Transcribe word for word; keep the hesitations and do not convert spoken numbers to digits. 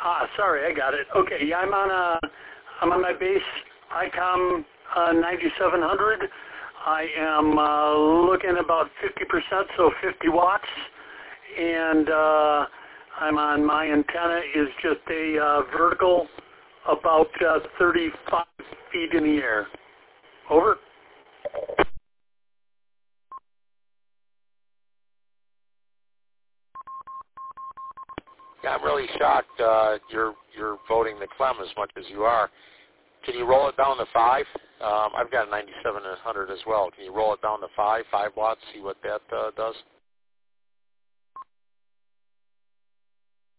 Ah, sorry, I got it. Okay, yeah, I'm on a, I'm on my base ICOM uh, ninety-seven hundred. I am uh, looking about fifty percent, so fifty watts, and uh, I'm on my antenna is just a uh, vertical, about uh, thirty-five feet in the air. Over. Yeah, I'm really shocked. Uh, you're you're voting the Clem as much as you are. Can you roll it down to five? Um, I've got a ninety-seven hundred as well. Can you roll it down to five, five watts? See what that uh, does.